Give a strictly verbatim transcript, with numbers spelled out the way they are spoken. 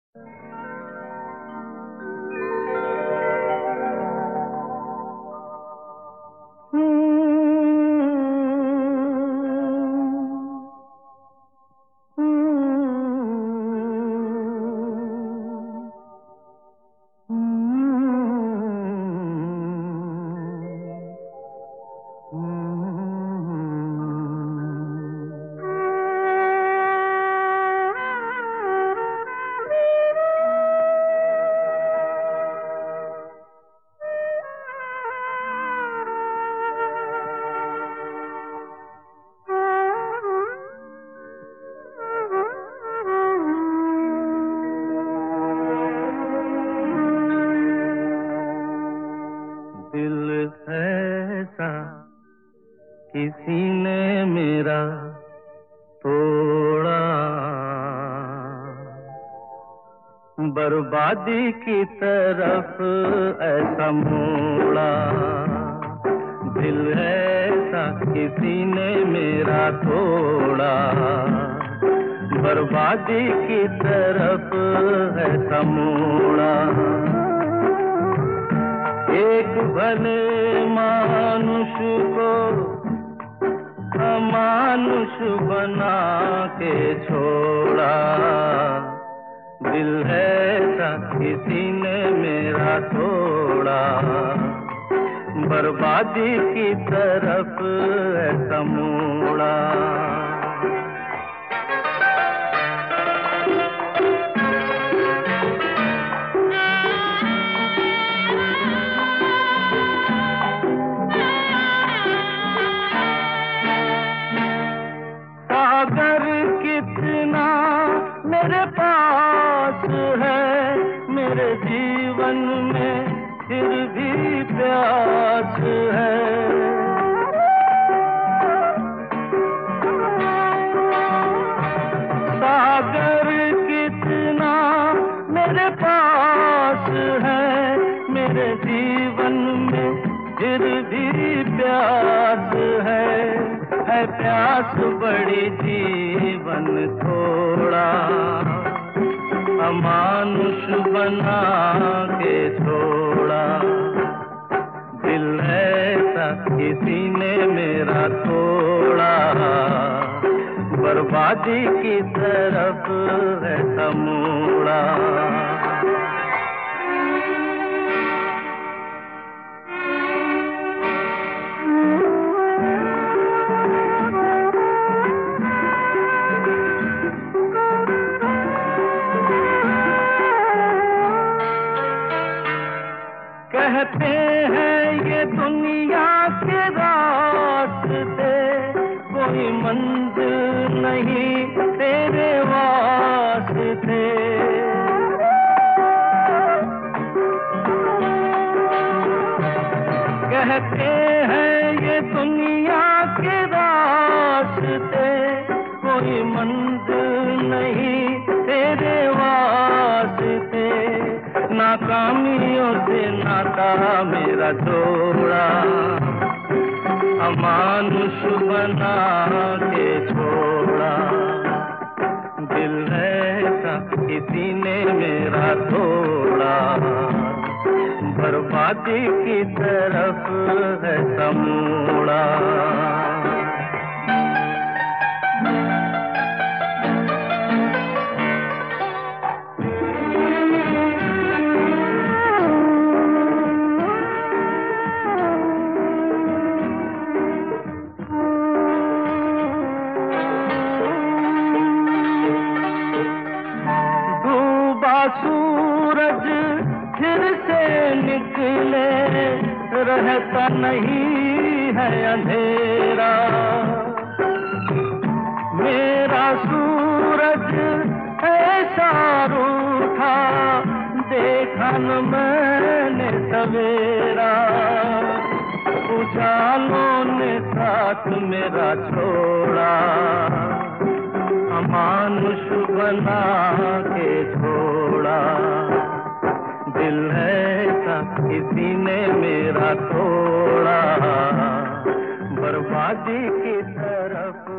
किसी ने मेरा तोड़ा, बर्बादी की तरफ ऐसा मोड़ा। दिल ऐसा किसी ने मेरा तोड़ा, बर्बादी की तरफ ऐसा मोड़ा। एक भले मानुष को अमानुष बना के छोड़ा। दिल ऐसा किसी ने मेरा तोड़ा, बर्बादी की तरफ ऐसा मोड़ा। सागर कितना मेरे पास है, मेरे जीवन में फिर भी प्यास है। सागर कितना मेरे पास है, मेरे जीवन में फिर भी प्यास है। है प्यास बड़ी जीवन थोड़ा, अमानुष बना के छोड़ा। दिल ऐसा किसी ने मेरा तोड़ा, बर्बादी की तरफ ऐसा मोड़ा। कहते हैं ये दुनिया के रास्ते, कोई मंजिल नहीं तेरे वास्ते। कहते हैं ये दुनिया के रास्ते, कोई मंजिल नहीं तेरे वास्ते। नाकामियों से नाता मेरा जोड़ा, अमानुष बना के छोड़ा। दिल ऐसा किसी ने मेरा तोड़ा, बर्बादी की तरफ ऐसा मोड़ा। सूरज फिर से निकले, रहता नहीं है अंधेरा। मेरा सूरज ऐसा रूठा, देखा न मैंने सवेरा। उजालों ने साथ मेरा छोड़ा, अमानुष बना के छोड़ा। दिल ऐसा किसी ने मेरा तोड़ा, बर्बादी की तरफ